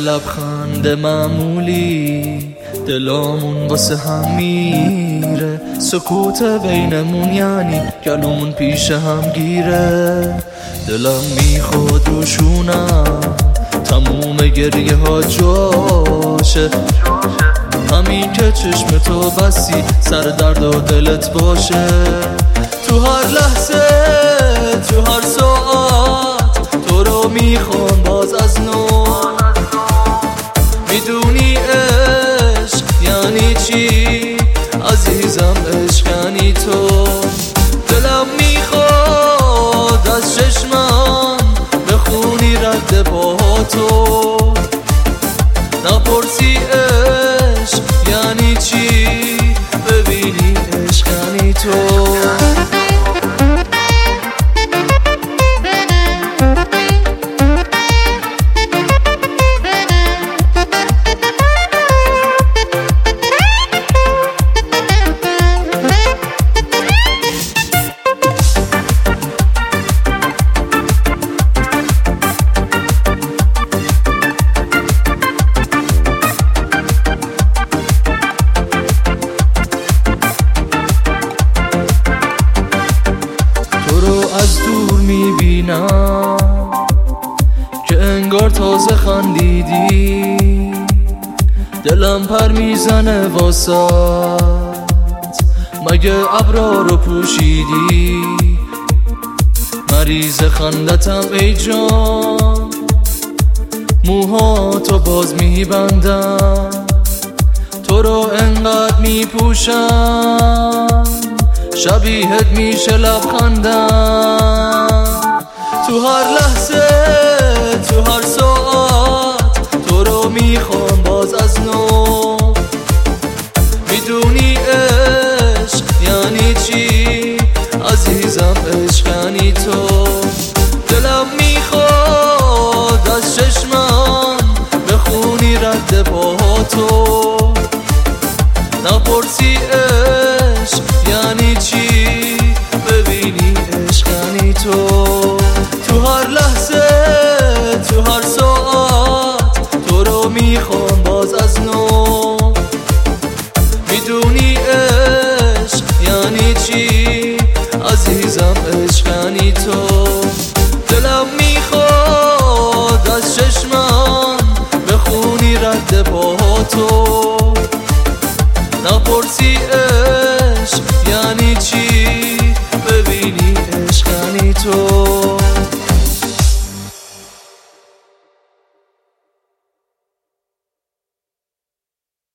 لبخند معمولی دلامون واسه هم میره، سکوت بینمون یعنی گلومون پیش هم گیره. دلم میخواد روشونم تموم گریه ها جاشه، همین که چشم تو بسی سر درد و دلت باشه. تو هر لحظه تو هر ساعت تو رو میخوام باز از نو. میدونی عشق یعنی چی عزیزم، عشق یعنی تو. دلم میخواد از چشمم بخونی رد پاهاتو، نپرسی عشق یعنی چی، ببینی عشق یعنی تو. از دور میبینم که انگار تازه خندیدی، دلم پر میزنه واسات مگه ابرا رو پوشیدی. مریض خندتم ای جان، موهاتو باز میبندم، تو رو انقدر میپوشم شبیهت میشه لبخندم. تو هر لحظه تو هر ساعت تو رو میخوام باز از نو. میدونی عشق یعنی چی عزیزم، عشق یعنی تو. دلم میخواد از چشمم بخونی رد پاهاتو، نپرسی عشق یعنی چی، ببینی عشق یعنی تو. تو هر لحظه تو هر ساعت تو رو میخوام باز از نو. میدونی عشق یعنی چی عزیزم، عشق یعنی تو. دلم میخواد از چشمم بخونی رد پاهاتو، نپرسی